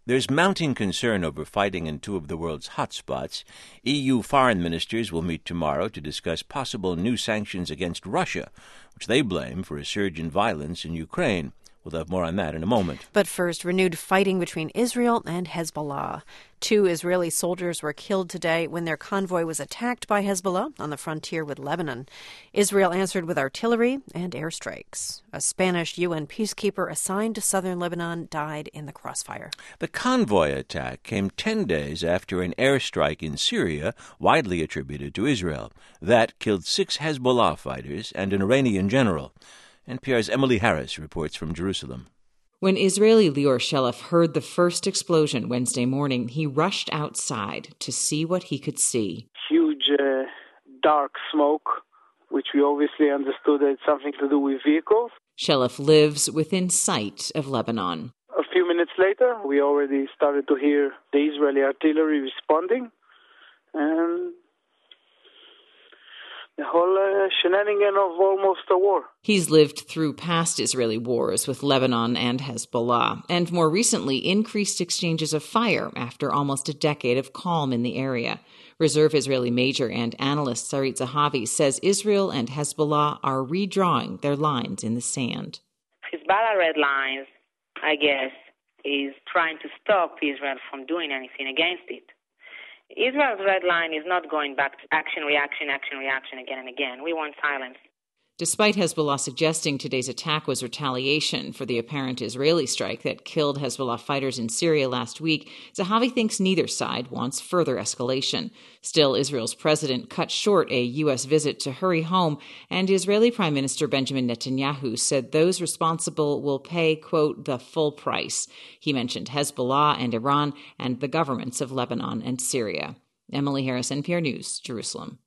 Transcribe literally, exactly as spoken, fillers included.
There's mounting concern over fighting in two of the world's hotspots. E U foreign ministers will meet tomorrow to discuss possible new sanctions against Russia, which they blame for a surge in violence in Ukraine. We'll have more on that in a moment. But first, renewed fighting between Israel and Hezbollah. Two Israeli soldiers were killed today when their convoy was attacked by Hezbollah on the frontier with Lebanon. Israel answered with artillery and airstrikes. A Spanish U N peacekeeper assigned to southern Lebanon died in the crossfire. The convoy attack came ten days after an airstrike in Syria, widely attributed to Israel. That killed six Hezbollah fighters and an Iranian general. N P R's Emily Harris reports from Jerusalem. When Israeli Lior Shelef heard the first explosion Wednesday morning, he rushed outside to see what he could see. Huge, uh, dark smoke, which we obviously understood had something to do with vehicles. Shelef lives within sight of Lebanon. A few minutes later, we already started to hear the Israeli artillery responding, and the whole uh, shenanigan of almost a war. He's lived through past Israeli wars with Lebanon and Hezbollah, and more recently increased exchanges of fire after almost a decade of calm in the area. Reserve Israeli major and analyst Sarit Zahavi says Israel and Hezbollah are redrawing their lines in the sand. Hezbollah red lines, I guess, is trying to stop Israel from doing anything against it. Israel's red line is not going back to action, reaction, action, reaction again and again. We want silence. Despite Hezbollah suggesting today's attack was retaliation for the apparent Israeli strike that killed Hezbollah fighters in Syria last week, Zahavi thinks neither side wants further escalation. Still, Israel's president cut short a U S visit to hurry home, and Israeli Prime Minister Benjamin Netanyahu said those responsible will pay, quote, the full price. He mentioned Hezbollah and Iran and the governments of Lebanon and Syria. Emily Harris, N P R News, Jerusalem.